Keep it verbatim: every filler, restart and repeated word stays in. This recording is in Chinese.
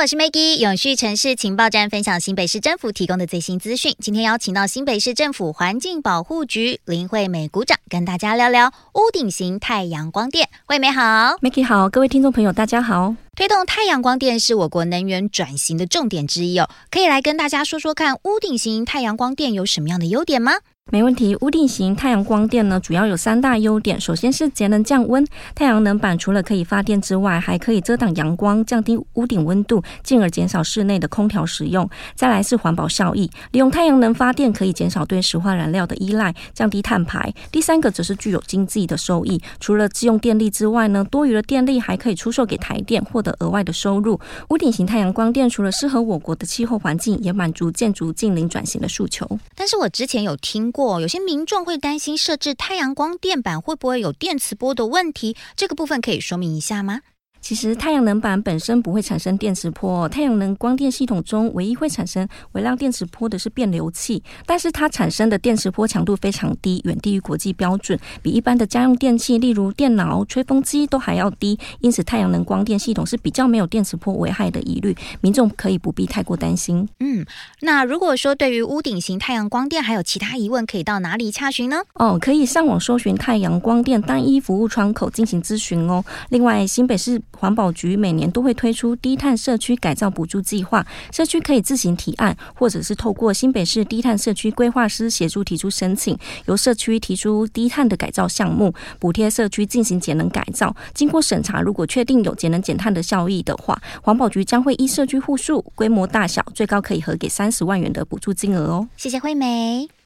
我是 Maggie， 永续城市情报站分享新北市政府提供的最新资讯。今天邀请到新北市政府环境保护局林惠美股长，跟大家聊聊屋顶型太阳光电。惠美好。 Maggie 好，各位听众朋友大家好。 推动太阳光电是我国能源转型的重点之一哦，可以来跟大家说说看屋顶型太阳光电有什么样的优点吗？ 没问题，屋顶型太阳光电呢，主要有三大优点。首先是节能降温，太阳能板除了可以发电之外，还可以遮挡阳光，降低屋顶温度，进而减少室内的空调使用。再来是环保效益，利用太阳能发电可以减少对石化燃料的依赖，降低碳排。第三个则是具有经济的收益，除了自用电力之外呢，多余的电力还可以出售给台电，获得额外的收入。屋顶型太阳光电除了适合我国的气候环境，也满足建筑近零转型的诉求。 但是我之前有听过，有些民众会担心设置太阳光电板会不会有电磁波的问题，这个部分可以说明一下吗？ 其实太阳能板本身不会产生电磁波，太阳能光电系统中唯一会产生微量电磁波的是变流器，但是它产生的电磁波强度非常低，远低于国际标准，比一般的家用电器例如电脑、吹风机都还要低，因此太阳能光电系统是比较没有电磁波危害的疑虑，民众可以不必太过担心。 嗯，那如果说对于屋顶型太阳光电还有其他疑问，可以到哪里洽询呢？ 哦，可以上网搜寻太阳光电单一服务窗口进行咨询哦。另外，新北市环保局每年都会推出低碳社区改造补助计划，社区可以自行提案，或者是透过新北市低碳社区规划师协助提出申请，由社区提出低碳的改造项目，补贴社区进行节能改造。经过审查，如果确定有节能减碳的效益的话，环保局将会依社区户数、规模大小，最高可以核给三十万元的补助金额哦。 谢谢惠美。